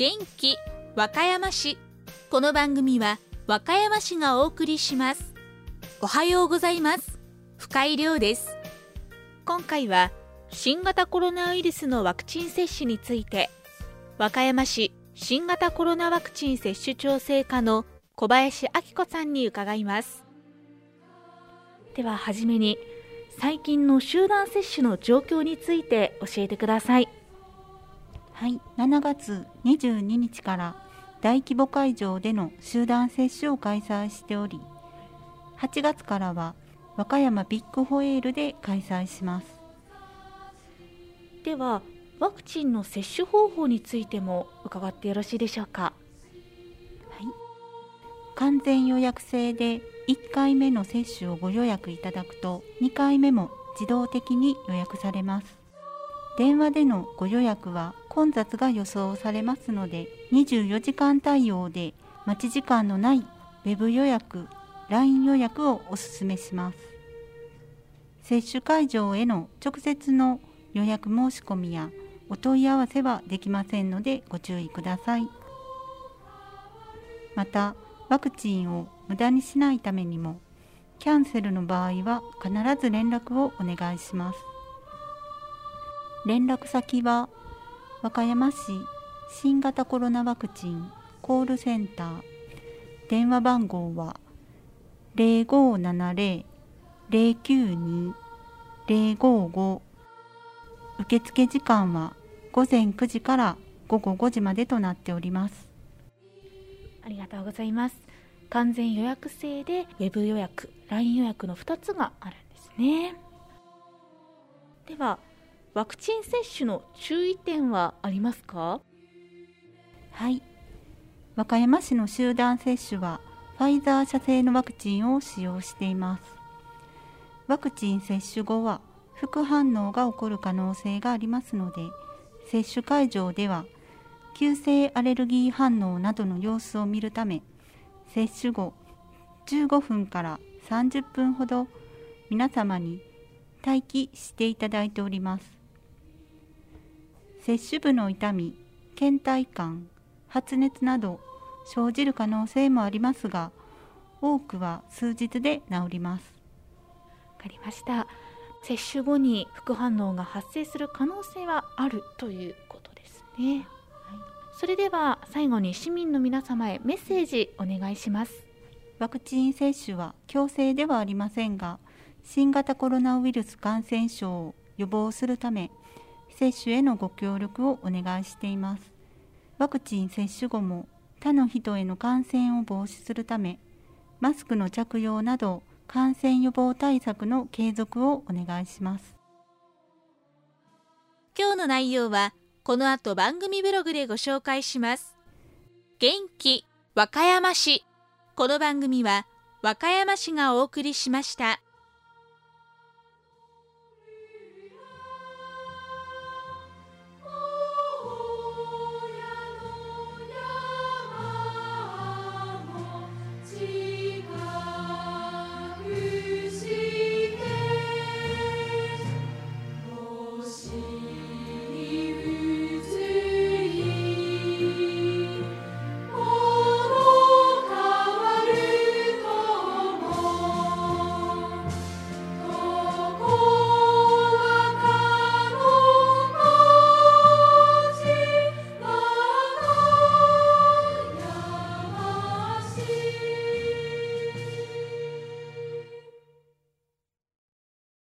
元気和歌山市。この番組は和歌山市がお送りします。おはようございます。深井亮です。今回は新型コロナウイルスのワクチン接種について、和歌山市新型コロナワクチン接種調整課の小林明子さんに伺います。でははじめに、最近の集団接種の状況について教えてください。 はい、7月22日から大規模会場での集団接種を開催しており、8月からは和歌山ビッグホエールで開催します。 では、ワクチンの接種方法についても伺ってよろしいでしょうか。 はい、完全予約制で1回目の接種をご予約いただくと、2回目も自動的に予約されます。電話でのご予約は混雑が予想されますので、24時間対応で待ち時間のないウェブ予約、LINE 予約をお勧めします。接種会場への直接の予約申し込みやお問い合わせはできませんのでご注意ください。また、ワクチンを無駄にしないためにも、キャンセルの場合は必ず連絡をお願いします。連絡先は和歌山市新型コロナワクチンコールセンター、電話番号は 0570-092-055、受付時間は午前9時から午後5時までとなっております。 ありがとうございます。完全予約制でウェブ予約、LINE 予約の2つがあるんですね。では、ワクチン接種の注意点はありますか？ はい、和歌山市の集団接種はファイザー社製のワクチンを使用しています。ワクチン接種後は副反応が起こる可能性がありますので、接種会場では急性アレルギー反応などの様子を見るため、接種後15分から30分ほど皆様に待機していただいております。接種部の痛み、倦怠感、発熱など生じる可能性もありますが、多くは数日で治ります。 わかりました。接種後に副反応が発生する可能性はあるということですね。はい、それでは最後に市民の皆様へメッセージお願いします。 ワクチン接種は強制ではありませんが、新型コロナウイルス感染症を予防するため、接種へのご協力をお願いしています。ワクチン接種後も他の人への感染を防止するため、マスクの着用など感染予防対策の継続をお願いします。 今日の内容はこの後番組ブログでご紹介します。元気和歌山市。この番組は和歌山市がお送りしました。